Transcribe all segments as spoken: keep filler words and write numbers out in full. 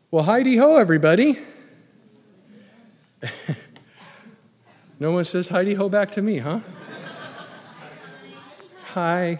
Well, Heidi-ho, everybody. No one says Heidi-ho back to me, huh? Hi.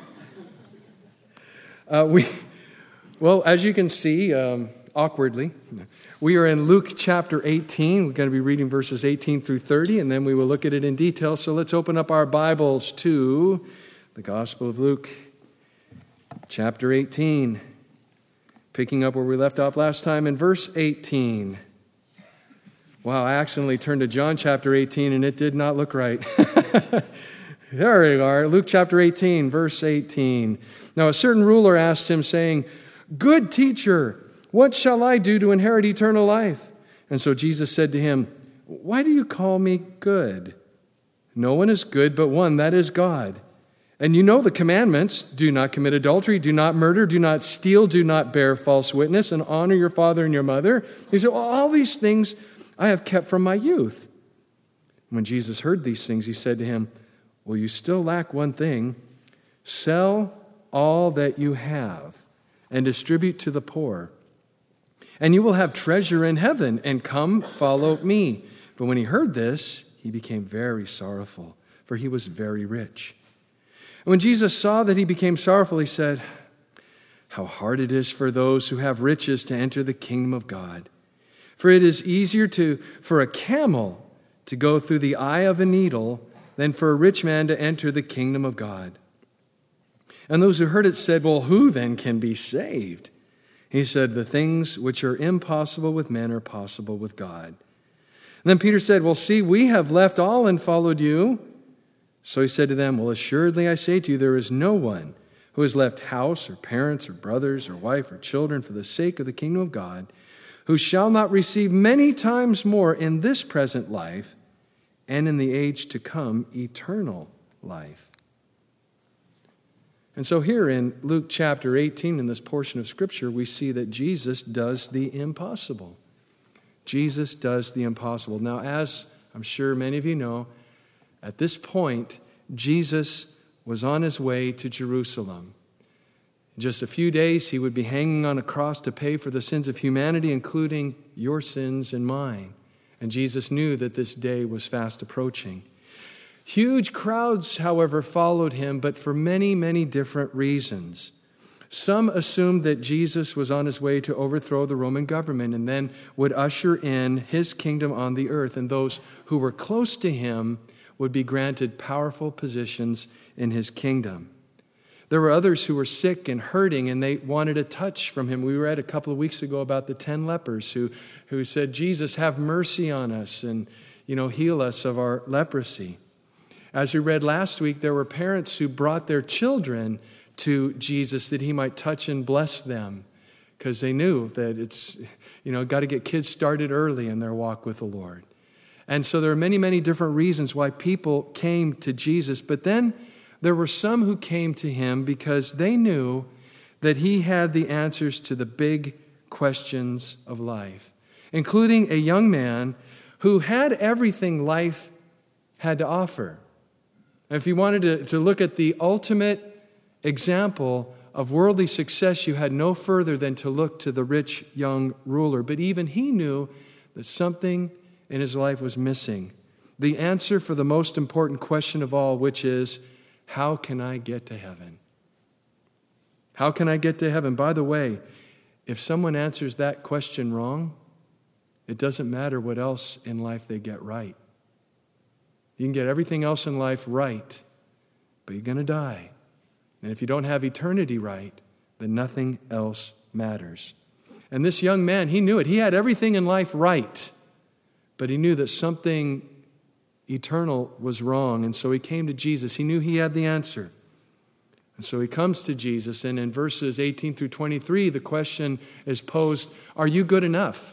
Uh, we, well, as you can see, um, awkwardly, we are in Luke chapter eighteen. We're going to be reading verses eighteen through thirty, and then we will look at it in detail. So let's open up our Bibles to the Gospel of Luke, chapter eighteen. Picking up where we left off last time in verse eighteen. Wow, I accidentally turned to John chapter eighteen, and it did not look right. There we are, Luke chapter eighteen, verse eighteen. Now a certain ruler asked him, saying, "Good teacher, what shall I do to inherit eternal life?" And so Jesus said to him, "Why do you call me good? No one is good but one, that is God. And you know the commandments: do not commit adultery, do not murder, do not steal, do not bear false witness, and honor your father and your mother." He said, "Well, all these things I have kept from my youth." When Jesus heard these things, he said to him, "Well, you still lack one thing. Sell all that you have and distribute to the poor, and you will have treasure in heaven, and come follow me." But when he heard this, he became very sorrowful, for he was very rich. And when Jesus saw that he became sorrowful, he said, "How hard it is for those who have riches to enter the kingdom of God. For it is easier to for a camel to go through the eye of a needle than for a rich man to enter the kingdom of God." And those who heard it said, "Well, who then can be saved?" He said, "The things which are impossible with men are possible with God." And then Peter said, "Well, see, we have left all and followed you." So he said to them, "Well, assuredly I say to you, there is no one who has left house or parents or brothers or wife or children for the sake of the kingdom of God, who shall not receive many times more in this present life and in the age to come eternal life." And so here in Luke chapter eighteen, in this portion of Scripture, we see that Jesus does the impossible. Jesus does the impossible. Now, as I'm sure many of you know, at this point, Jesus was on his way to Jerusalem. In just a few days, he would be hanging on a cross to pay for the sins of humanity, including your sins and mine. And Jesus knew that this day was fast approaching. Huge crowds, however, followed him, but for many, many different reasons. Some assumed that Jesus was on his way to overthrow the Roman government and then would usher in his kingdom on the earth, and those who were close to him would be granted powerful positions in his kingdom. There were others who were sick and hurting, and they wanted a touch from him. We read a couple of weeks ago about the ten lepers who, who said, "Jesus, have mercy on us and, you know, heal us of our leprosy." As we read last week, there were parents who brought their children to Jesus that he might touch and bless them, because they knew that it's, you know, got to get kids started early in their walk with the Lord. And so there are many, many different reasons why people came to Jesus. But then there were some who came to him because they knew that he had the answers to the big questions of life, including a young man who had everything life had to offer. And if you wanted to, to look at the ultimate example of worldly success, you had no further than to look to the rich young ruler. But even he knew that something in his life was missing. The answer for the most important question of all, which is, how can I get to heaven? How can I get to heaven? By the way, if someone answers that question wrong, it doesn't matter what else in life they get right. You can get everything else in life right, but you're going to die. And if you don't have eternity right, then nothing else matters. And this young man, he knew it. He had everything in life right, but he knew that something eternal was wrong, and so he came to Jesus. He knew he had the answer. And so he comes to Jesus, and in verses eighteen through twenty-three, the question is posed, are you good enough?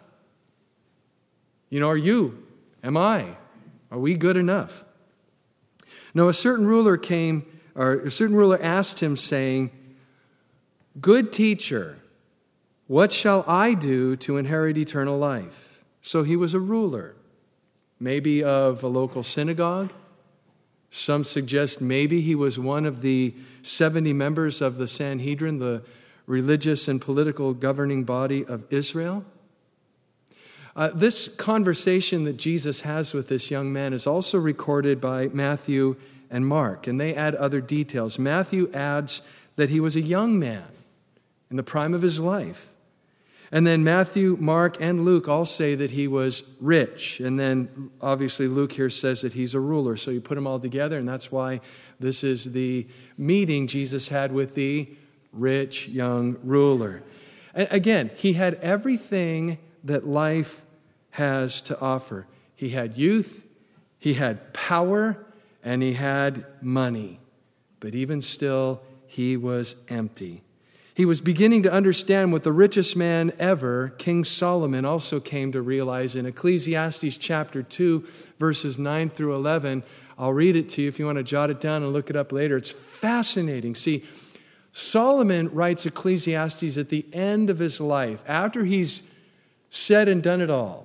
You know, are you? Am I? Are we good enough? Now, a certain ruler came, or a certain ruler asked him, saying, "Good teacher, what shall I do to inherit eternal life?" So he was a ruler, maybe of a local synagogue. Some suggest maybe he was one of the seventy members of the Sanhedrin, the religious and political governing body of Israel. Uh, this conversation that Jesus has with this young man is also recorded by Matthew and Mark, and they add other details. Matthew adds that he was a young man in the prime of his life. And then Matthew, Mark, and Luke all say that he was rich. And then obviously Luke here says that he's a ruler. So you put them all together, and that's why this is the meeting Jesus had with the rich young ruler. And again, he had everything that life has to offer. He had youth, he had power, and he had money. But even still, he was empty. He was beginning to understand what the richest man ever, King Solomon, also came to realize in Ecclesiastes chapter two, verses nine through eleven. I'll read it to you if you want to jot it down and look it up later. It's fascinating. See, Solomon writes Ecclesiastes at the end of his life, after he's said and done it all.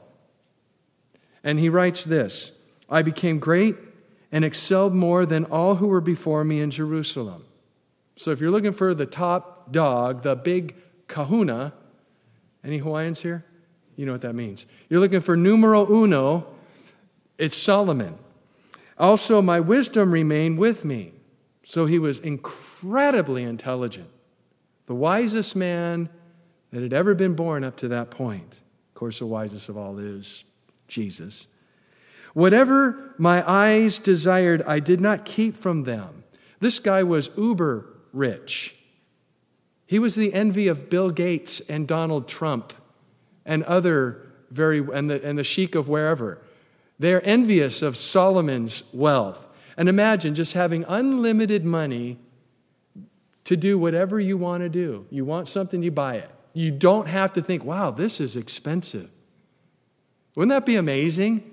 And he writes this, I became great and excelled more than all who were before me in Jerusalem. So if you're looking for the top dog, the big kahuna, any Hawaiians here? You know what that means. You're looking for numero uno, it's Solomon. Also, my wisdom remained with me. So he was incredibly intelligent. The wisest man that had ever been born up to that point. Of course, the wisest of all is Jesus. Whatever my eyes desired, I did not keep from them. This guy was uber rich. He was the envy of Bill Gates and Donald Trump and other very and the and the sheik of wherever. They're envious of Solomon's wealth. And imagine just having unlimited money to do whatever you want to do. You want something, you buy it. You don't have to think, wow, this is expensive. Wouldn't that be amazing?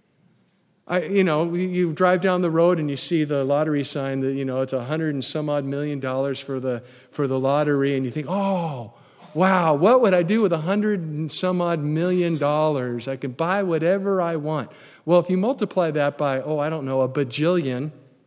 I, you know, you drive down the road and you see the lottery sign that, you know, it's a hundred and some odd million dollars for the for the lottery, and you think, oh, wow, what would I do with a hundred and some odd million dollars? I can buy whatever I want. Well, if you multiply that by, oh, I don't know, a bajillion,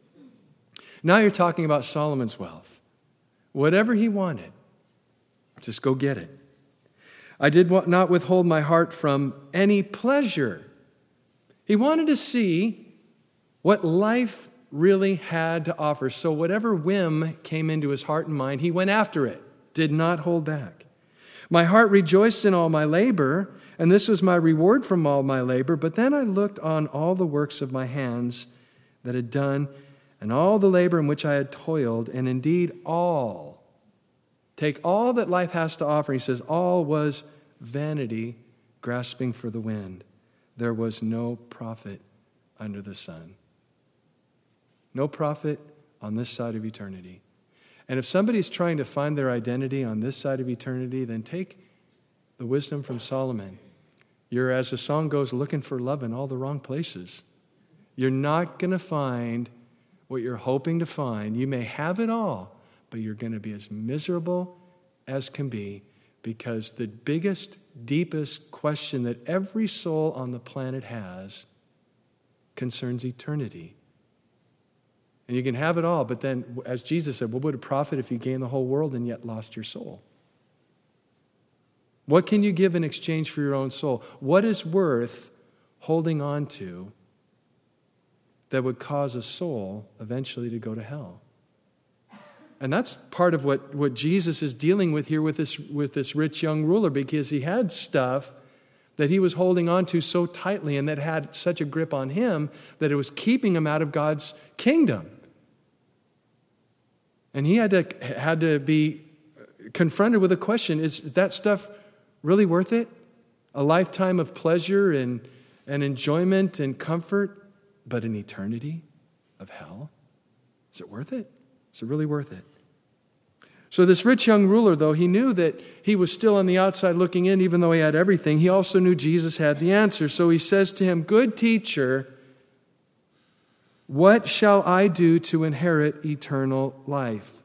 now you're talking about Solomon's wealth. Whatever he wanted, just go get it. I did not withhold my heart from any pleasure. He wanted to see what life really had to offer. So whatever whim came into his heart and mind, he went after it, did not hold back. My heart rejoiced in all my labor, and this was my reward from all my labor. But then I looked on all the works of my hands that had done, and all the labor in which I had toiled, and indeed all, take all that life has to offer. He says, all was vanity, grasping for the wind. There was no profit under the sun. No profit on this side of eternity. And if somebody's trying to find their identity on this side of eternity, then take the wisdom from Solomon. You're, as the song goes, looking for love in all the wrong places. You're not going to find what you're hoping to find. You may have it all, but you're going to be as miserable as can be, because the biggest, deepest question that every soul on the planet has concerns eternity. And you can have it all, but then, as Jesus said, what would it profit if you gain the whole world and yet lost your soul? What can you give in exchange for your own soul? What is worth holding on to that would cause a soul eventually to go to hell? And that's part of what, what Jesus is dealing with here with this, with this rich young ruler, because he had stuff that he was holding on to so tightly and that had such a grip on him that it was keeping him out of God's kingdom. And he had to, had to be confronted with a question, is that stuff really worth it? A lifetime of pleasure and, and enjoyment and comfort, but an eternity of hell? Is it worth it? Is it really worth it? So this rich young ruler, though, he knew that he was still on the outside looking in, even though he had everything. He also knew Jesus had the answer. So he says to him, "Good teacher, what shall I do to inherit eternal life?"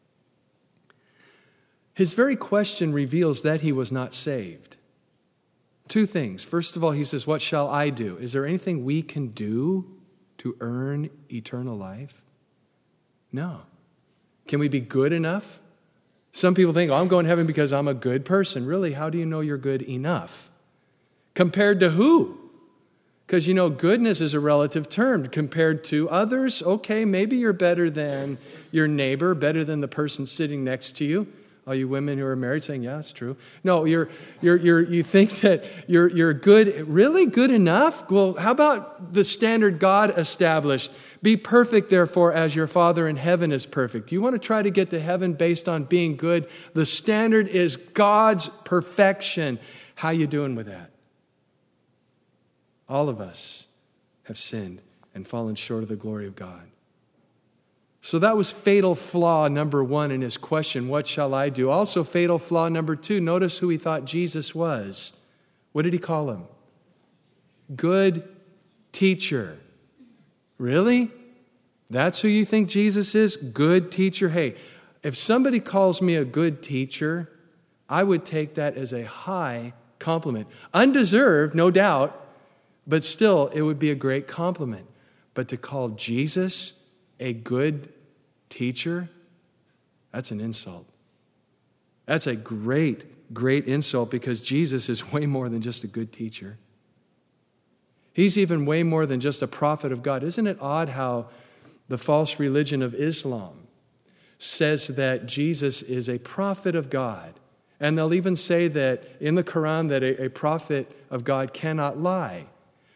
His very question reveals that he was not saved. Two things. First of all, he says, what shall I do? Is there anything we can do to earn eternal life? No. Can we be good enough? Some people think, oh, I'm going to heaven because I'm a good person. Really, how do you know you're good enough? Compared to who? Because, you know, goodness is a relative term. Compared to others, okay, maybe you're better than your neighbor, better than the person sitting next to you. All you women who are married saying, yeah, it's true. No, you're, you're, you're, you think that you're, you're good, really good enough? Well, how about the standard God established? Be perfect, therefore, as your Father in heaven is perfect. You want to try to get to heaven based on being good? The standard is God's perfection. How you doing with that? All of us have sinned and fallen short of the glory of God. So that was fatal flaw number one in his question, what shall I do? Also fatal flaw number two, notice who he thought Jesus was. What did he call him? Good teacher. Really? That's who you think Jesus is? Good teacher? Hey, if somebody calls me a good teacher, I would take that as a high compliment. Undeserved, no doubt, but still, it would be a great compliment. But to call Jesus a good teacher, that's an insult. That's a great, great insult because Jesus is way more than just a good teacher. He's even way more than just a prophet of God. Isn't it odd how the false religion of Islam says that Jesus is a prophet of God? And they'll even say that in the Quran that a, a prophet of God cannot lie.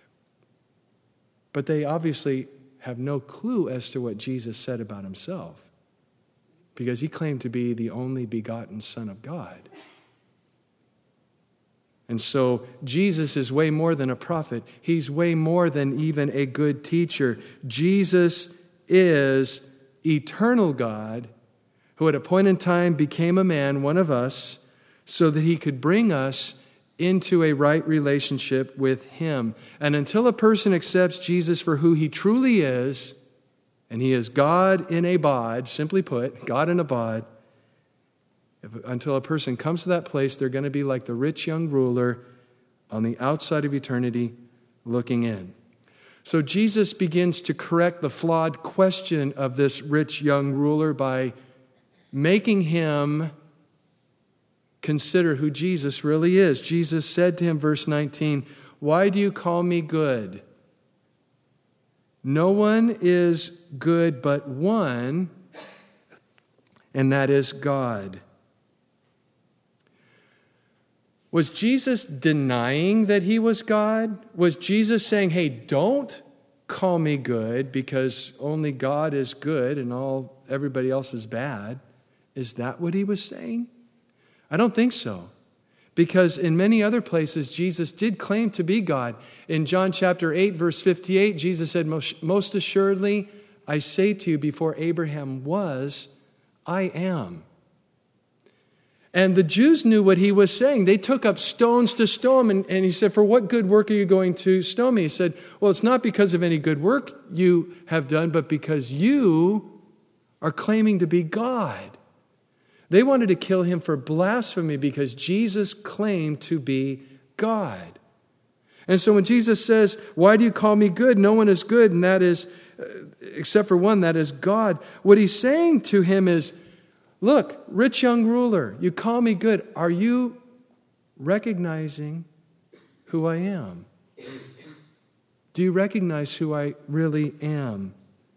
But they obviously have no clue as to what Jesus said about himself, because he claimed to be the only begotten Son of God. And so Jesus is way more than a prophet. He's way more than even a good teacher. Jesus is eternal God who at a point in time became a man, one of us, so that he could bring us into a right relationship with him. And until a person accepts Jesus for who he truly is, and he is God in a bod, simply put, God in a bod, if, until a person comes to that place, they're going to be like the rich young ruler on the outside of eternity looking in. So Jesus begins to correct the flawed question of this rich young ruler by making him consider who Jesus really is. Jesus said to him, verse nineteen, "Why do you call me good? No one is good but one, and that is God." Was Jesus denying that he was God? Was Jesus saying, hey, don't call me good because only God is good and all everybody else is bad? Is that what he was saying? I don't think so. Because in many other places, Jesus did claim to be God. In John chapter eight, verse fifty-eight, Jesus said, "Most assuredly, I say to you, before Abraham was, I am." And the Jews knew what he was saying. They took up stones to stone him. And, and he said, "For what good work are you going to stone me?" He said, "Well, it's not because of any good work you have done, but because you are claiming to be God." They wanted to kill him for blasphemy because Jesus claimed to be God. And so when Jesus says, "Why do you call me good? No one is good, and that is, uh, except for one, that is God." What he's saying to him is, look, rich young ruler, you call me good. Are you recognizing who I am? Do you recognize who I really am?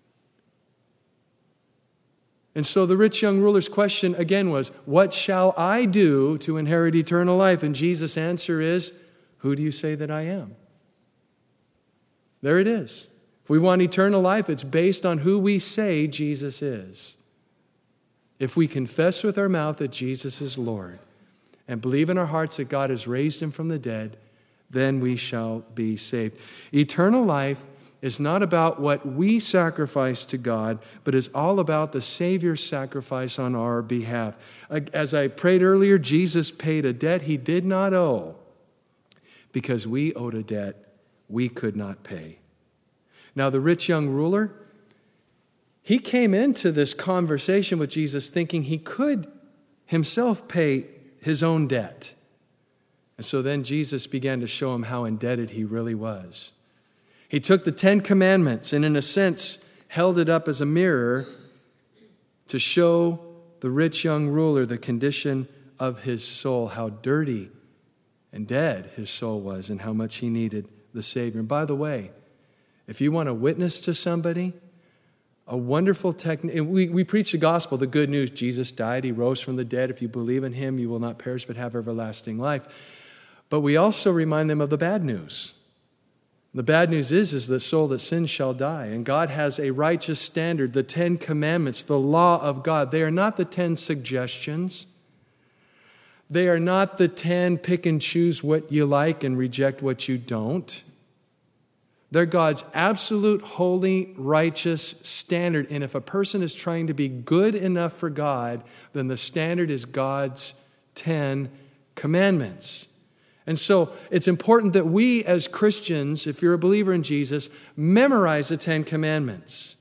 And so the rich young ruler's question again was, what shall I do to inherit eternal life? And Jesus' answer is, who do you say that I am? There it is. If we want eternal life, it's based on who we say Jesus is. If we confess with our mouth that Jesus is Lord and believe in our hearts that God has raised him from the dead, then we shall be saved. Eternal life is not about what we sacrifice to God, but is all about the Savior's sacrifice on our behalf. As I prayed earlier, Jesus paid a debt he did not owe because we owed a debt we could not pay. Now, the rich young ruler, he came into this conversation with Jesus thinking he could himself pay his own debt. And so then Jesus began to show him how indebted he really was. He took the Ten Commandments and in a sense held it up as a mirror to show the rich young ruler the condition of his soul, how dirty and dead his soul was, and how much he needed the Savior. And by the way, if you want to witness to somebody, a wonderful technique, we, we preach the gospel, the good news. Jesus died, he rose from the dead. If you believe in him, you will not perish but have everlasting life. But we also remind them of the bad news. The bad news is, is the soul that sins shall die. And God has a righteous standard, the Ten Commandments, the law of God. They are not the ten suggestions. They are not the ten pick and choose what you like and reject what you don't. They're God's absolute, holy, righteous standard. And if a person is trying to be good enough for God, then the standard is God's Ten Commandments. And so it's important that we as Christians, if you're a believer in Jesus, memorize the Ten Commandments.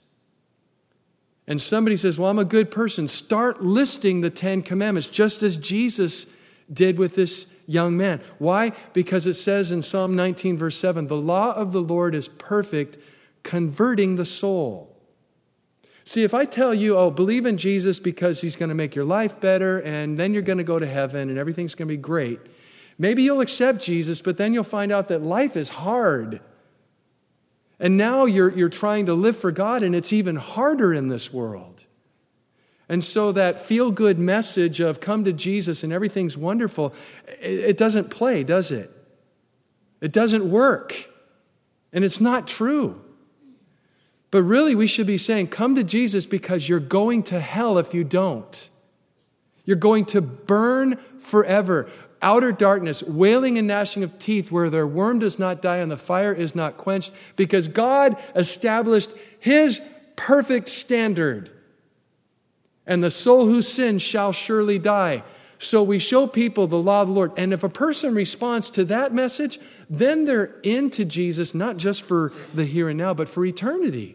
And somebody says, well, I'm a good person. Start listing the Ten Commandments, just as Jesus did with this young man. Why? Because it says in Psalm nineteen, verse seven, the law of the Lord is perfect, converting the soul. See, if I tell you, oh, believe in Jesus because he's going to make your life better, and then you're going to go to heaven, and everything's going to be great, maybe you'll accept Jesus, but then you'll find out that life is hard. And now you're, you're trying to live for God, and it's even harder in this world. And so that feel-good message of come to Jesus and everything's wonderful, it, it doesn't play, does it? It doesn't work. And it's not true. But really, we should be saying, come to Jesus because you're going to hell if you don't. You're going to burn forever. Outer darkness, wailing and gnashing of teeth, where their worm does not die and the fire is not quenched, because God established his perfect standard. And the soul who sins shall surely die. So we show people the law of the Lord. And if a person responds to that message, then they're into Jesus, not just for the here and now, but for eternity.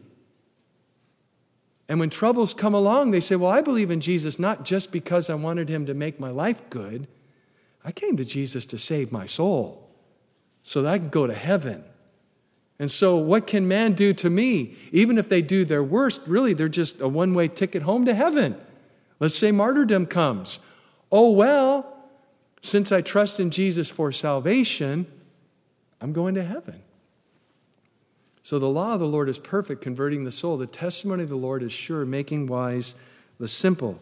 And when troubles come along, they say, well, I believe in Jesus not just because I wanted him to make my life good. I came to Jesus to save my soul so that I can go to heaven. And so what can man do to me? Even if they do their worst, really, they're just a one-way ticket home to heaven. Let's say martyrdom comes. Oh, well, since I trust in Jesus for salvation, I'm going to heaven. So the law of the Lord is perfect, converting the soul. The testimony of the Lord is sure, making wise the simple.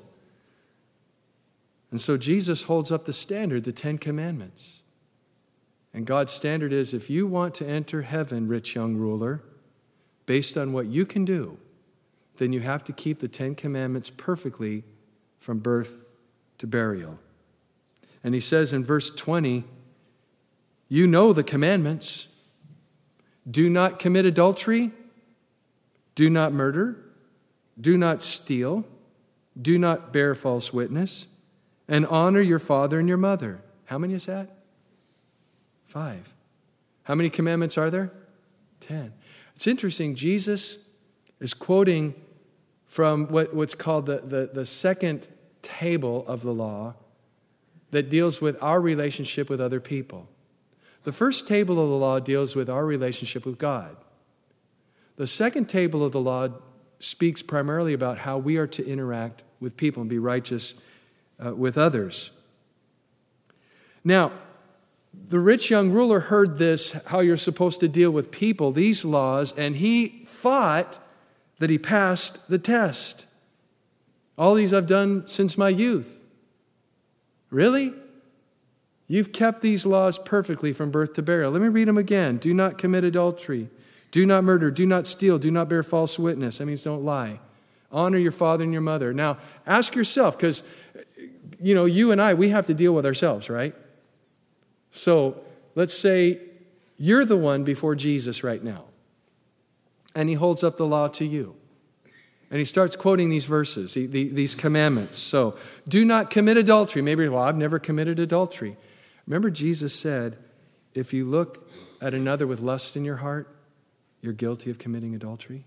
And so Jesus holds up the standard, the Ten Commandments. And God's standard is, if you want to enter heaven, rich young ruler, based on what you can do, then you have to keep the Ten Commandments perfectly from birth to burial. And he says in verse twenty, you know the commandments. Do not commit adultery. Do not murder. Do not steal. Do not bear false witness. And honor your father and your mother. How many is that? Five. How many commandments are there? Ten. It's interesting. Jesus is quoting from what, what's called the, the, the second table of the law that deals with our relationship with other people. The first table of the law deals with our relationship with God. The second table of the law speaks primarily about how we are to interact with people and be righteous uh, with others. Now, the rich young ruler heard this, how you're supposed to deal with people, these laws, and he thought that he passed the test. All these I've done since my youth. Really? You've kept these laws perfectly from birth to burial. Let me read them again. Do not commit adultery. Do not murder. Do not steal. Do not bear false witness. That means don't lie. Honor your father and your mother. Now, ask yourself, because, you know, you and I, we have to deal with ourselves, right? So let's say you're the one before Jesus right now, and he holds up the law to you. And he starts quoting these verses, these commandments. So, do not commit adultery. Maybe, well, I've never committed adultery. Remember, Jesus said, if you look at another with lust in your heart, you're guilty of committing adultery.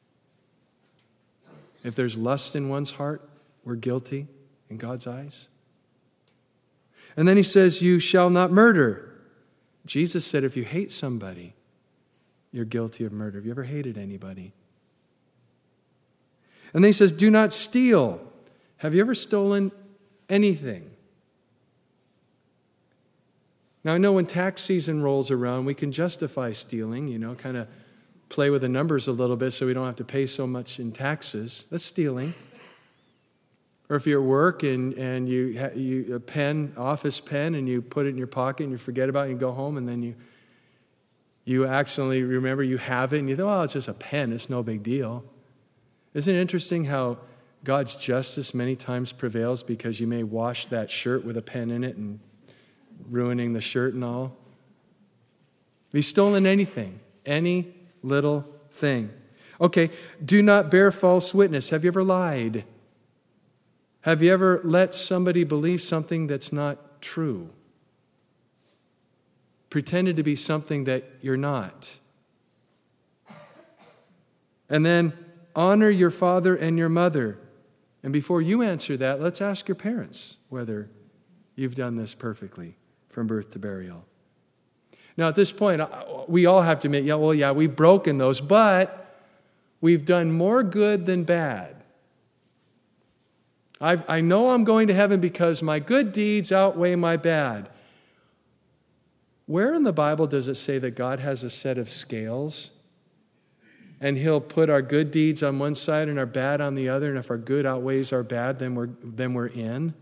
If there's lust in one's heart, we're guilty in God's eyes. And then he says, you shall not murder. Jesus said, if you hate somebody, you're guilty of murder. Have you ever hated anybody? And then he says, do not steal. Have you ever stolen anything? Now, I know when tax season rolls around, we can justify stealing, you know, kind of play with the numbers a little bit so we don't have to pay so much in taxes. That's stealing. Or if you're at work and, and you, ha- you a pen, office pen, and you put it in your pocket and you forget about it and you go home and then you you accidentally remember you have it and you think, oh, it's just a pen. It's no big deal. Isn't it interesting how God's justice many times prevails because you may wash that shirt with a pen in it and ruining the shirt and all? Have you stolen anything? Any little thing? Okay, do not bear false witness. Have you ever lied? Have you ever let somebody believe something that's not true? Pretended to be something that you're not. And then honor your father and your mother. And before you answer that, let's ask your parents whether you've done this perfectly from birth to burial. Now, at this point, we all have to admit, yeah, well, yeah, we've broken those, but we've done more good than bad. I've, I know I'm going to heaven because my good deeds outweigh my bad. Where in the Bible does it say that God has a set of scales and He'll put our good deeds on one side and our bad on the other, and if our good outweighs our bad, then we're, then we're in?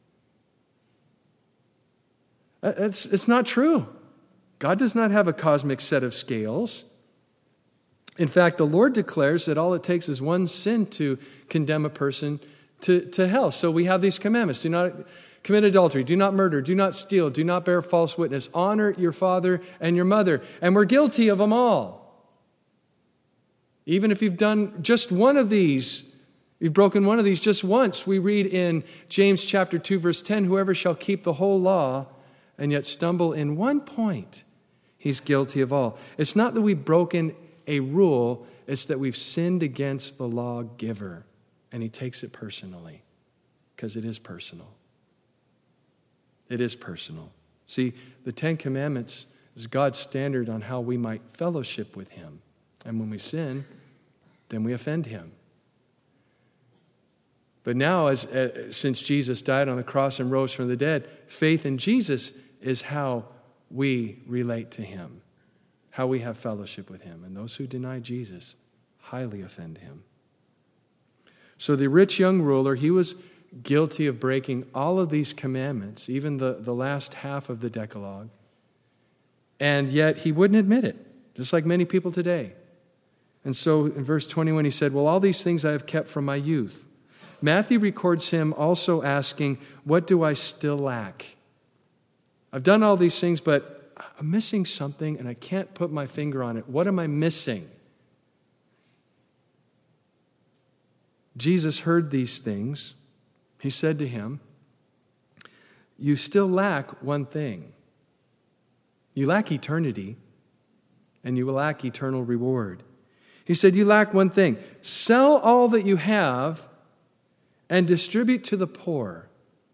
It's, it's not true. God does not have a cosmic set of scales. In fact, the Lord declares that all it takes is one sin to condemn a person to, to hell. So we have these commandments. Do not commit adultery. Do not murder. Do not steal. Do not bear false witness. Honor your father and your mother. And we're guilty of them all. Even if you've done just one of these, you've broken one of these just once. We read in James chapter two, verse ten, whoever shall keep the whole law and yet stumble in one point, he's guilty of all. It's not that we've broken a rule, it's that we've sinned against the lawgiver. And he takes it personally, because it is personal. It is personal. See, the Ten Commandments is God's standard on how we might fellowship with Him. And when we sin, then we offend Him. But now, as, uh, since Jesus died on the cross and rose from the dead, faith in Jesus is how we relate to Him, how we have fellowship with Him. And those who deny Jesus highly offend Him. So the rich young ruler, he was guilty of breaking all of these commandments, even the, the last half of the Decalogue. And yet he wouldn't admit it, just like many people today. And so in verse twenty-one, he said, well, all these things I have kept from my youth. Matthew records him also asking, what do I still lack? I've done all these things, but I'm missing something and I can't put my finger on it. What am I missing? Jesus heard these things. He said to him, you still lack one thing. You lack eternity, and you will lack eternal reward. He said, you lack one thing. Sell all that you have and distribute to the poor,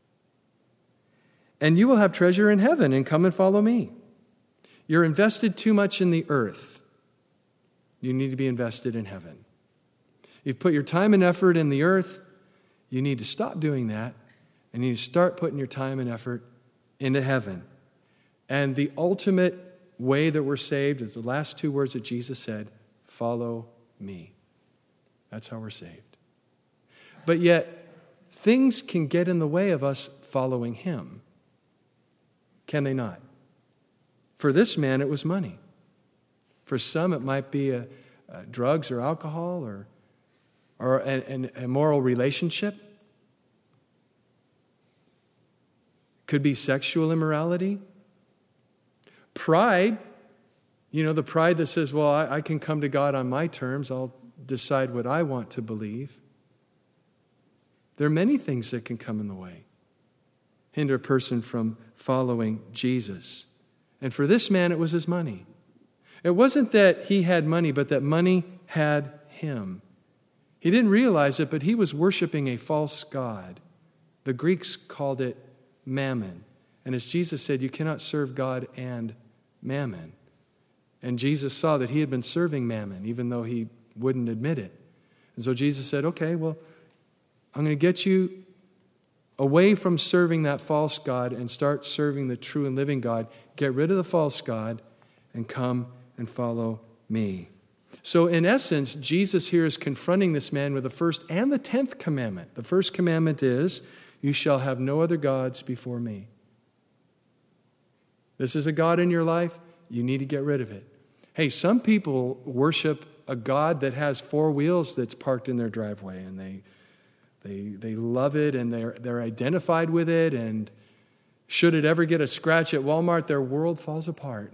and you will have treasure in heaven, and come and follow me. You're invested too much in the earth. You need to be invested in heaven. You've put your time and effort in the earth. You need to stop doing that, and you need to start putting your time and effort into heaven. And the ultimate way that we're saved is the last two words that Jesus said, follow me. That's how we're saved. But yet, things can get in the way of us following Him. Can they not? For this man, it was money. For some, it might be a, a drugs or alcohol or or an immoral relationship. Could be sexual immorality. Pride. You know, the pride that says, well, I, I can come to God on my terms. I'll decide what I want to believe. There are many things that can come in the way, hinder a person from following Jesus. And for this man, it was his money. It wasn't that he had money, but that money had him. He didn't realize it, but he was worshiping a false god. The Greeks called it mammon. And as Jesus said, you cannot serve God and mammon. And Jesus saw that he had been serving mammon, even though he wouldn't admit it. And so Jesus said, okay, well, I'm going to get you away from serving that false god and start serving the true and living God. Get rid of the false god and come and follow me. So in essence, Jesus here is confronting this man with the first and the tenth commandment. The first commandment is, you shall have no other gods before me. This is a god in your life, you need to get rid of it. Hey, some people worship a god that has four wheels that's parked in their driveway, and they they they love it, and they're they're identified with it, and should it ever get a scratch at Walmart, their world falls apart.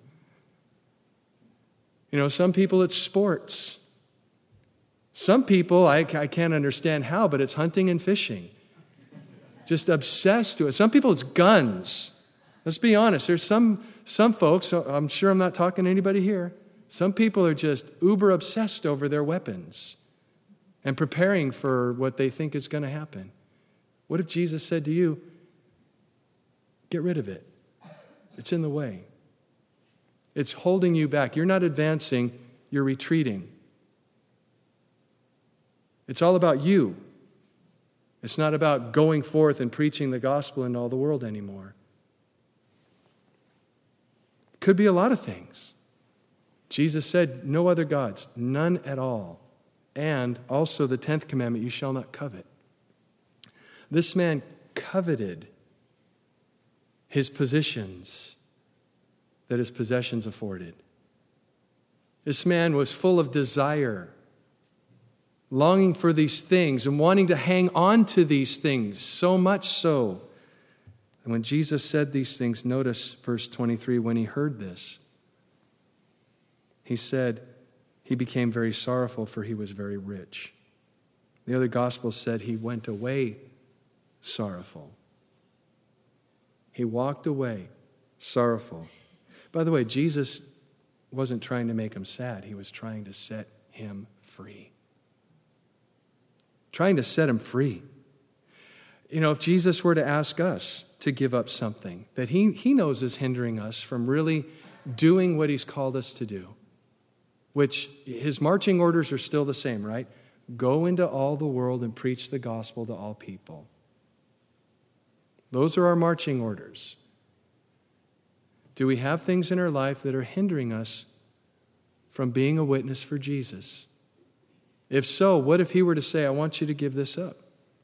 You know, some people it's sports. Some people, I, I can't understand how, but it's hunting and fishing. Just obsessed with it. Some people it's guns. Let's be honest. There's some some folks, I'm sure I'm not talking to anybody here, some people are just uber obsessed over their weapons and preparing for what they think is going to happen. What if Jesus said to you, get rid of it? It's in the way. It's holding you back. You're not advancing, you're retreating. It's all about you. It's not about going forth and preaching the gospel in all the world anymore. Could be a lot of things. Jesus said, no other gods, none at all. And also the tenth commandment, you shall not covet. This man coveted his positions that his possessions afforded. This man was full of desire, longing for these things and wanting to hang on to these things, so much so. And when Jesus said these things, notice verse twenty-three, when he heard this, he said, he became very sorrowful, for he was very rich. The other gospel said he went away sorrowful. He walked away sorrowful. By the way, Jesus wasn't trying to make him sad. He was trying to set him free. Trying to set him free. You know, if Jesus were to ask us to give up something that he, he knows is hindering us from really doing what he's called us to do, which his marching orders are still the same, right? Go into all the world and preach the gospel to all people. Those are our marching orders. Do we have things in our life that are hindering us from being a witness for Jesus? If so, what if he were to say, I want you to give this up?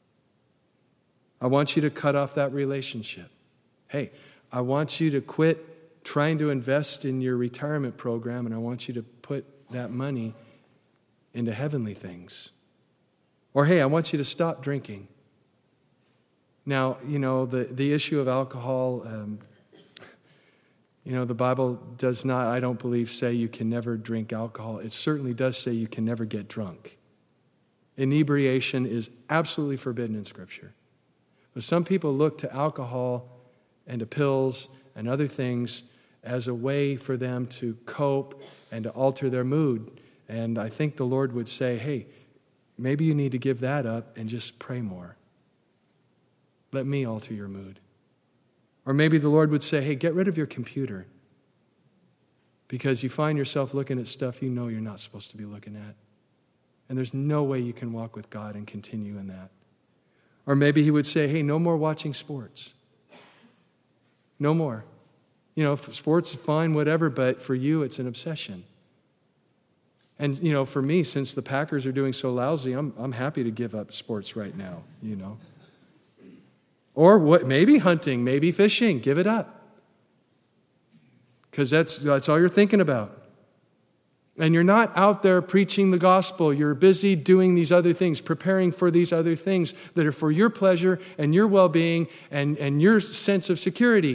I want you to cut off that relationship. Hey, I want you to quit trying to invest in your retirement program, and I want you to put that money into heavenly things. Or, hey, I want you to stop drinking. Now, you know, the, the issue of alcohol, um, you know, the Bible does not, I don't believe, say you can never drink alcohol. It certainly does say you can never get drunk. Inebriation is absolutely forbidden in Scripture. But some people look to alcohol and to pills and other things as a way for them to cope and to alter their mood. And I think the Lord would say, hey, maybe you need to give that up and just pray more. Let me alter your mood. Or maybe the Lord would say, hey, get rid of your computer because you find yourself looking at stuff you know you're not supposed to be looking at. And there's no way you can walk with God and continue in that. Or maybe he would say, hey, no more watching sports. No more. You know, sports is fine, whatever, but for you, it's an obsession. And, you know, for me, since the Packers are doing so lousy, I'm I'm happy to give up sports right now, you know. Or what? Maybe hunting, maybe fishing. Give it up. Because that's, that's all you're thinking about. And you're not out there preaching the gospel. You're busy doing these other things, preparing for these other things that are for your pleasure and your well-being and, and your sense of security.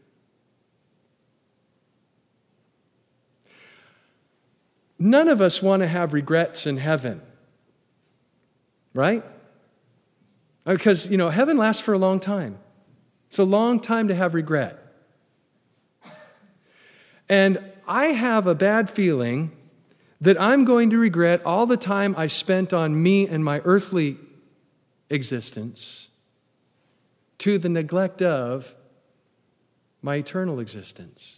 None of us want to have regrets in heaven, right? Because, you know, heaven lasts for a long time. It's a long time to have regret. And I have a bad feeling that I'm going to regret all the time I spent on me and my earthly existence to the neglect of my eternal existence.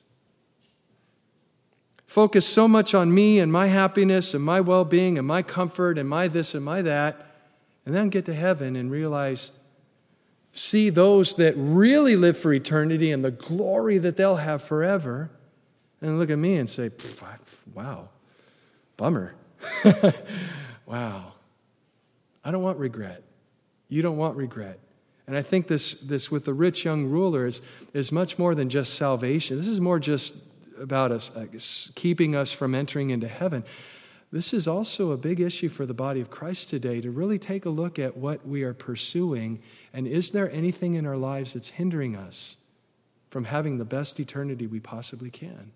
Focus so much on me and my happiness and my well-being and my comfort and my this and my that, and then get to heaven and realize see those that really live for eternity and the glory that they'll have forever, and look at me and say, wow, bummer. Wow. I don't want regret. You don't want regret. And I think this, this with the rich young ruler is, is much more than just salvation. This is more just about us uh, keeping us from entering into heaven. This is also a big issue for the body of Christ today, to really take a look at what we are pursuing, and is there anything in our lives that's hindering us from having the best eternity we possibly can?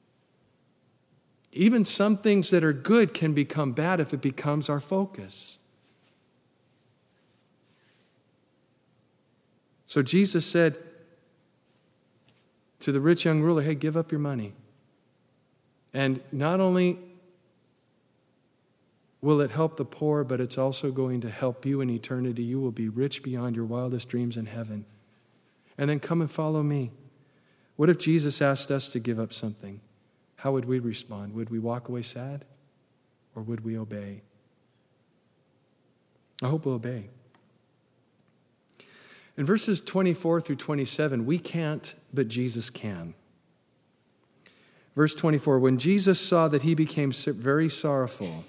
Even some things that are good can become bad if it becomes our focus. So Jesus said to the rich young ruler, hey, give up your money. And not only will it help the poor, but it's also going to help you in eternity. You will be rich beyond your wildest dreams in heaven. And then come and follow me. What if Jesus asked us to give up something? How would we respond? Would we walk away sad? Or would we obey? I hope we'll obey. In verses twenty-four through twenty-seven, we can't, but Jesus can. Verse twenty-four, when Jesus saw that he became very sorrowful.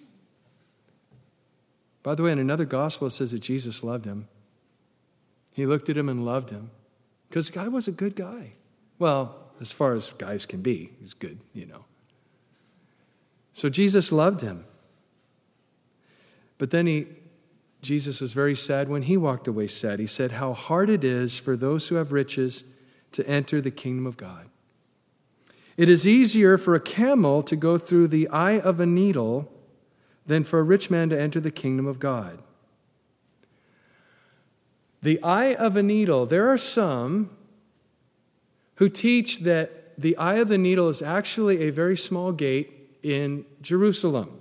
By the way, in another gospel, it says that Jesus loved him. He looked at him and loved him. Because the guy was a good guy. Well, as far as guys can be, he's good, you know. So Jesus loved him. But then he... Jesus was very sad when he walked away sad. He said, how hard it is for those who have riches to enter the kingdom of God. It is easier for a camel to go through the eye of a needle than for a rich man to enter the kingdom of God. The eye of a needle. There are some who teach that the eye of the needle is actually a very small gate in Jerusalem.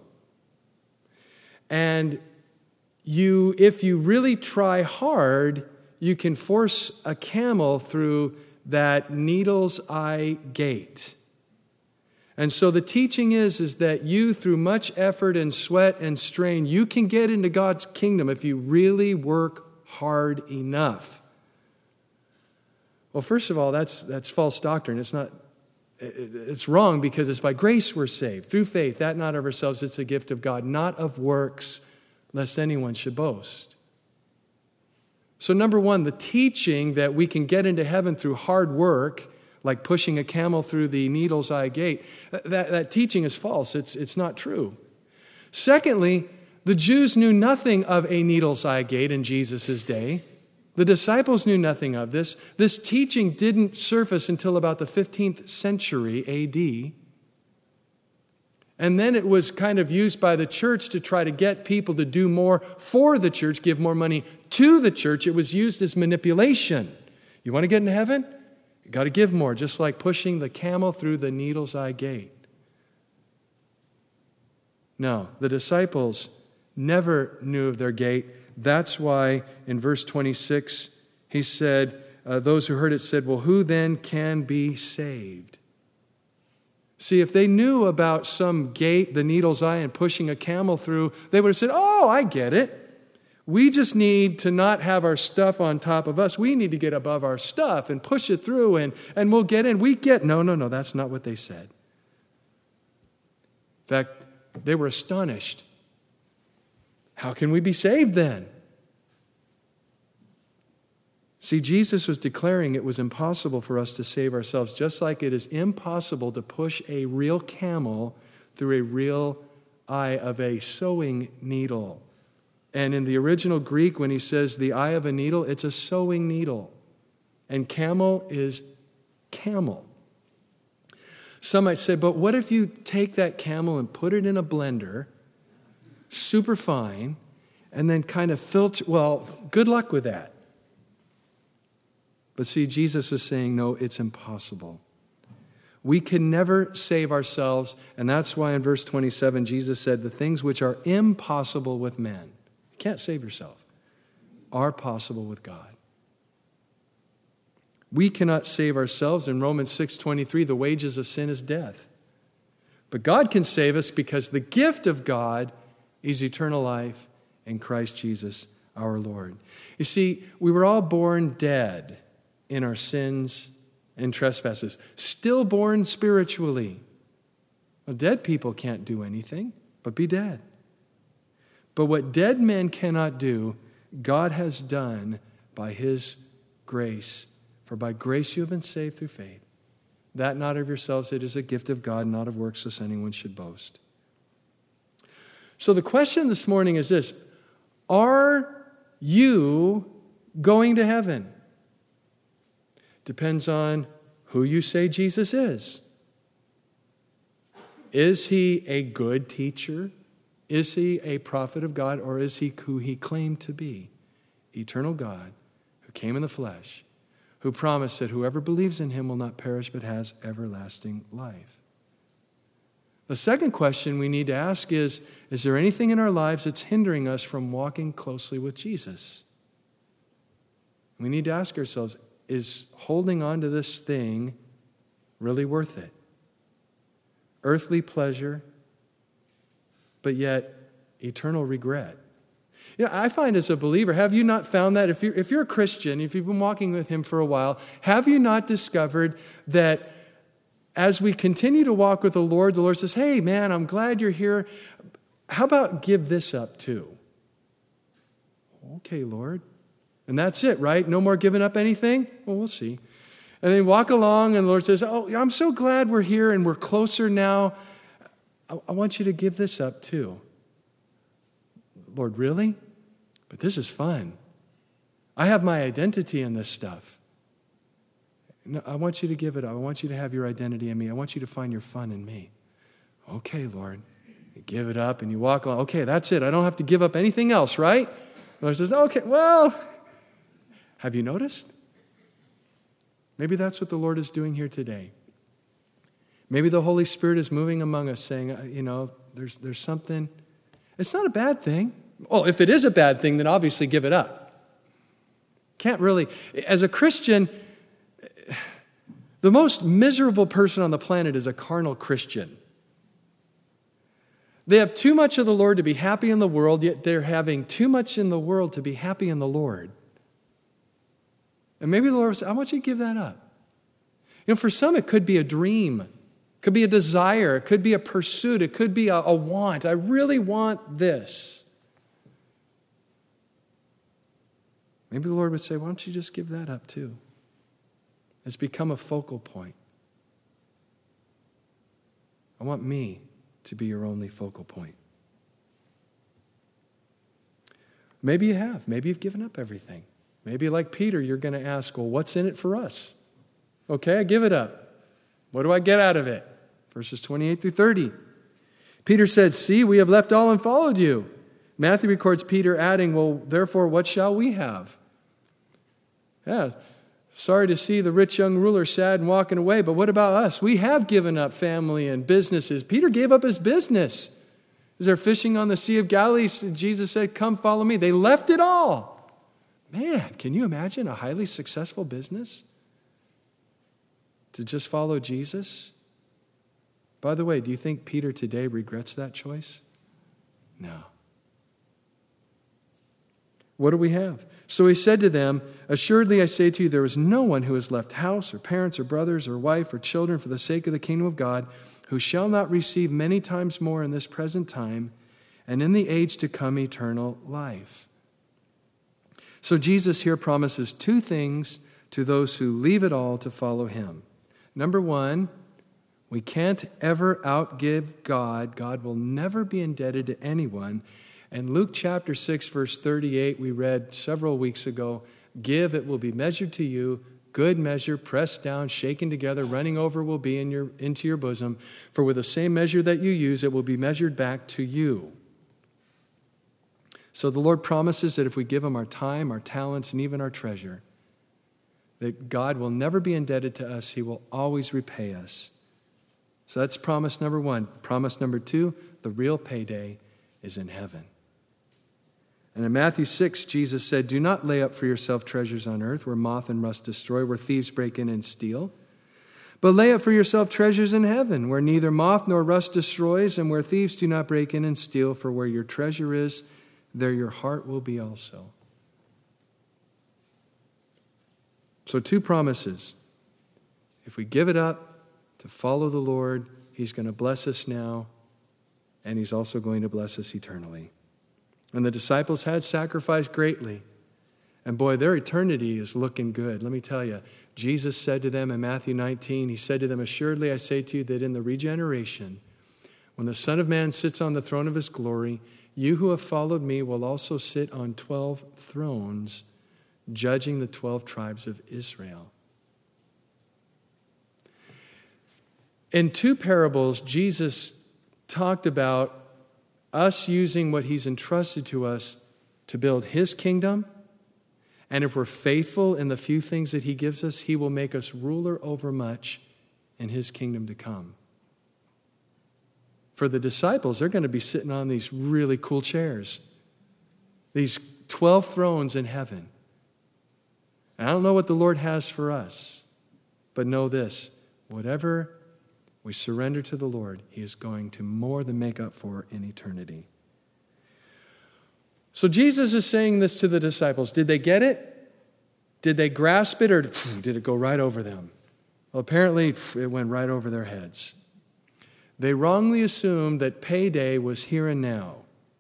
And You, if you really try hard, you can force a camel through that needle's eye gate. And so the teaching is, is that you, through much effort and sweat and strain, you can get into God's kingdom if you really work hard enough. Well, first of all, that's that's false doctrine. It's not. It's wrong because it's by grace we're saved, through faith, that not of ourselves, it's a gift of God, not of works, lest anyone should boast. So number one, the teaching that we can get into heaven through hard work, like pushing a camel through the needle's eye gate, that, that teaching is false. It's, it's not true. Secondly, the Jews knew nothing of a needle's eye gate in Jesus' day. The disciples knew nothing of this. This teaching didn't surface until about the fifteenth century A D. And then it was kind of used by the church to try to get people to do more for the church, give more money to the church. It was used as manipulation. You want to get into heaven? You got to give more, just like pushing the camel through the needle's eye gate. No, the disciples never knew of their gate. That's why in verse twenty-six, he said, uh, those who heard it said, well, who then can be saved? See, if they knew about some gate, the needle's eye, and pushing a camel through, they would have said, oh, I get it. We just need to not have our stuff on top of us. We need to get above our stuff and push it through, and, and we'll get in. We get, no, no, no, that's not what they said. In fact, they were astonished. How can we be saved then? See, Jesus was declaring it was impossible for us to save ourselves, just like it is impossible to push a real camel through a real eye of a sewing needle. And in the original Greek, when he says the eye of a needle, it's a sewing needle. And camel is camel. Some might say, but what if you take that camel and put it in a blender, super fine, and then kind of filter? Well, good luck with that. But see, Jesus is saying, no, it's impossible. We can never save ourselves, and that's why in verse twenty-seven, Jesus said, the things which are impossible with men, you can't save yourself, are possible with God. We cannot save ourselves. In Romans six twenty-three, the wages of sin is death. But God can save us because the gift of God is eternal life in Christ Jesus our Lord. You see, we were all born dead in our sins and trespasses, stillborn spiritually. Well, dead people can't do anything but be dead. But what dead men cannot do, God has done by his grace. For by grace you have been saved through faith. That not of yourselves, it is a gift of God, not of works, lest anyone should boast. So the question this morning is this: are you going to heaven? Depends on who you say Jesus is. Is he a good teacher? Is he a prophet of God? Or is he who he claimed to be? Eternal God who came in the flesh, who promised that whoever believes in him will not perish but has everlasting life. The second question we need to ask is, is there anything in our lives that's hindering us from walking closely with Jesus? We need to ask ourselves, is holding on to this thing really worth it? Earthly pleasure, but yet eternal regret. You know, I find as a believer, have you not found that? If you're, if you're a Christian, if you've been walking with him for a while, have you not discovered that as we continue to walk with the Lord, the Lord says, hey, man, I'm glad you're here. How about give this up too? Okay, Lord. And that's it, right? No more giving up anything? Well, we'll see. And then walk along, and the Lord says, oh, I'm so glad we're here and we're closer now. I, I want you to give this up too. Lord, really? But this is fun. I have my identity in this stuff. No, I want you to give it up. I want you to have your identity in me. I want you to find your fun in me. Okay, Lord. You give it up and you walk along. Okay, that's it. I don't have to give up anything else, right? The Lord says, okay, well, have you noticed? Maybe that's what the Lord is doing here today. Maybe the Holy Spirit is moving among us saying, you know, there's, there's something. It's not a bad thing. Well, if it is a bad thing, then obviously give it up. Can't really. As a Christian, the most miserable person on the planet is a carnal Christian. They have too much of the Lord to be happy in the world, yet they're having too much in the world to be happy in the Lord. And maybe the Lord will say, I want you to give that up. You know, for some it could be a dream. It could be a desire. It could be a pursuit. It could be a, a want. I really want this. Maybe the Lord would say, why don't you just give that up too? It's become a focal point. I want me to be your only focal point. Maybe you have. Maybe you've given up everything. Maybe like Peter, you're going to ask, well, what's in it for us? Okay, I give it up. What do I get out of it? Verses twenty-eight through thirty. Peter said, see, we have left all and followed you. Matthew records Peter adding, well, therefore, what shall we have? Yeah, sorry to see the rich young ruler sad and walking away, but what about us? We have given up family and businesses. Peter gave up his business. As they're fishing on the Sea of Galilee, Jesus said, come follow me. They left it all. Man, can you imagine a highly successful business? To just follow Jesus? By the way, do you think Peter today regrets that choice? No. What do we have? So he said to them, assuredly I say to you, there is no one who has left house or parents or brothers or wife or children for the sake of the kingdom of God who shall not receive many times more in this present time and in the age to come eternal life. So Jesus here promises two things to those who leave it all to follow him. Number one, we can't ever outgive God. God will never be indebted to anyone. And Luke chapter six, verse thirty-eight, we read several weeks ago, give, it will be measured to you, good measure, pressed down, shaken together, running over will be in your, into your bosom. For with the same measure that you use, it will be measured back to you. So the Lord promises that if we give him our time, our talents, and even our treasure, that God will never be indebted to us. He will always repay us. So that's promise number one. Promise number two, the real payday is in heaven. And in Matthew six, Jesus said, do not lay up for yourself treasures on earth where moth and rust destroy, where thieves break in and steal. But lay up for yourself treasures in heaven where neither moth nor rust destroys and where thieves do not break in and steal. For where your treasure is, there your heart will be also. So two promises. If we give it up to follow the Lord, he's going to bless us now, and he's also going to bless us eternally. And the disciples had sacrificed greatly. And boy, their eternity is looking good. Let me tell you, Jesus said to them in Matthew nineteen, he said to them, assuredly I say to you that in the regeneration, when the Son of Man sits on the throne of his glory, you who have followed me will also sit on twelve thrones, judging the twelve tribes of Israel. In two parables, Jesus talked about us using what he's entrusted to us to build his kingdom. And if we're faithful in the few things that he gives us, he will make us ruler over much in his kingdom to come. For the disciples, they're going to be sitting on these really cool chairs, these twelve thrones in heaven. And I don't know what the Lord has for us, but know this, whatever we surrender to the Lord, he is going to more than make up for in eternity. So Jesus is saying this to the disciples. Did they get it? Did they grasp it, or did it go right over them? Well, apparently it went right over their heads. They wrongly assumed that payday was here and now.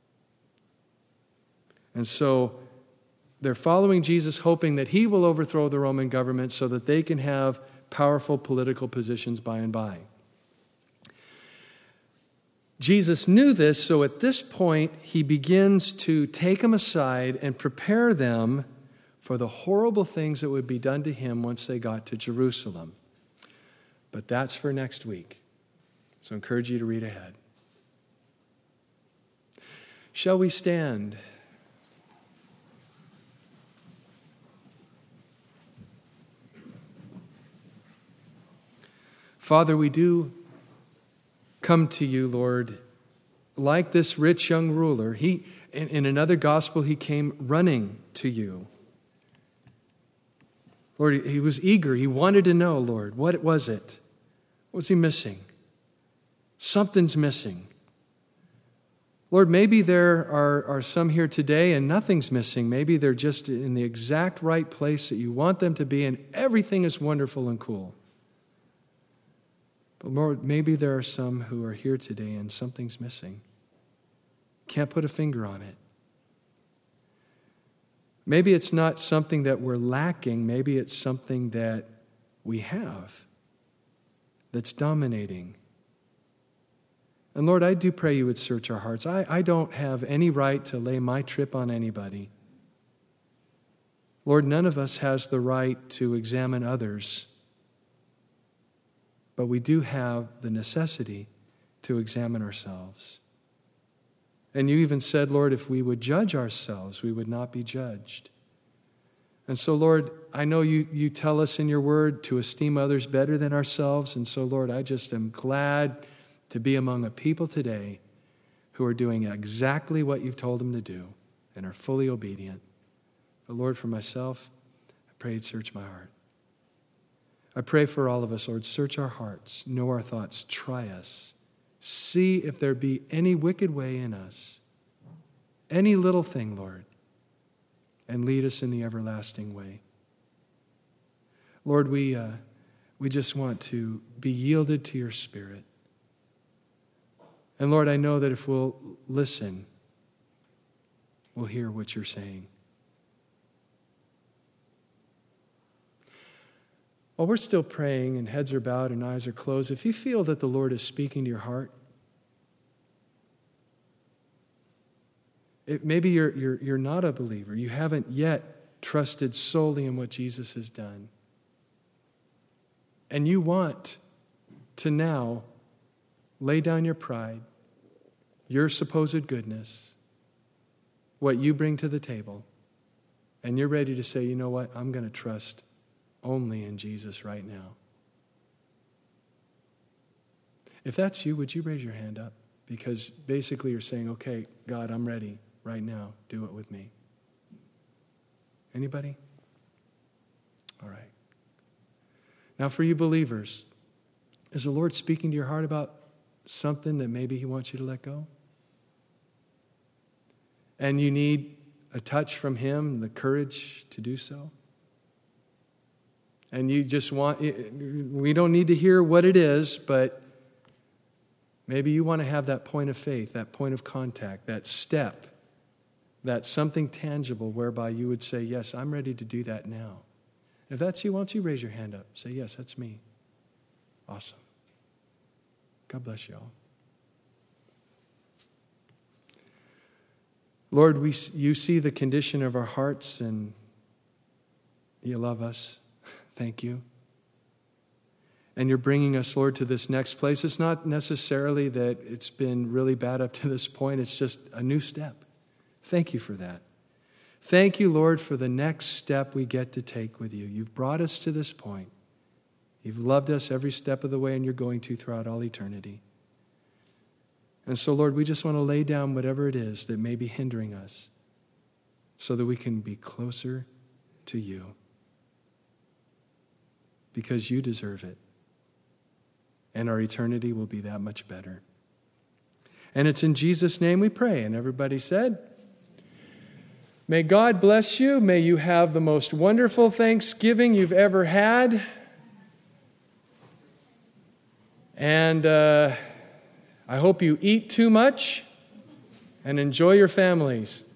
And so they're following Jesus, hoping that he will overthrow the Roman government so that they can have powerful political positions by and by. Jesus knew this, so at this point, he begins to take them aside and prepare them for the horrible things that would be done to him once they got to Jerusalem. But that's for next week. So I encourage you to read ahead. Shall we stand? Father, we do come to you, Lord, like this rich young ruler. He, in, in another gospel, he came running to you. Lord, he was eager. He wanted to know, Lord, what was it? What was he missing? Something's missing. Lord, maybe there are, are some here today and nothing's missing. Maybe they're just in the exact right place that you want them to be and everything is wonderful and cool. But Lord, maybe there are some who are here today and something's missing. Can't put a finger on it. Maybe it's not something that we're lacking. Maybe it's something that we have that's dominating. And Lord, I do pray you would search our hearts. I, I don't have any right to lay my trip on anybody. Lord, none of us has the right to examine others. But we do have the necessity to examine ourselves. And you even said, Lord, if we would judge ourselves, we would not be judged. And so, Lord, I know you, you tell us in your word to esteem others better than ourselves. And so, Lord, I just am glad to be among a people today who are doing exactly what you've told them to do and are fully obedient. But Lord, for myself, I pray you'd search my heart. I pray for all of us, Lord, search our hearts, know our thoughts, try us. See if there be any wicked way in us, any little thing, Lord, and lead us in the everlasting way. Lord, we, uh, we just want to be yielded to your Spirit. And Lord, I know that if we'll listen, we'll hear what you're saying. While we're still praying and heads are bowed and eyes are closed, if you feel that the Lord is speaking to your heart, it, maybe you're, you're, you're not a believer. You haven't yet trusted solely in what Jesus has done. And you want to now lay down your pride, your supposed goodness, what you bring to the table, and you're ready to say, you know what, I'm going to trust only in Jesus right now. If that's you, would you raise your hand up? Because basically you're saying, okay, God, I'm ready right now. Do it with me. Anybody? All right. Now for you believers, is the Lord speaking to your heart about something that maybe he wants you to let go? And you need a touch from him, the courage to do so? and you just want, we don't need to hear what it is, but maybe you want to have that point of faith, that point of contact, that step, that something tangible whereby you would say, yes, I'm ready to do that now. If that's you, why don't you raise your hand up? Say, yes, that's me. Awesome. God bless you all. Lord, we, you see the condition of our hearts and you love us. Thank you. And you're bringing us, Lord, to this next place. It's not necessarily that it's been really bad up to this point. It's just a new step. Thank you for that. Thank you, Lord, for the next step we get to take with you. You've brought us to this point. You've loved us every step of the way, and you're going to throughout all eternity. And so, Lord, we just want to lay down whatever it is that may be hindering us so that we can be closer to you. Because you deserve it. And our eternity will be that much better. And it's in Jesus' name we pray. And everybody said, may God bless you. May you have the most wonderful Thanksgiving you've ever had. And uh, I hope you eat too much and enjoy your families.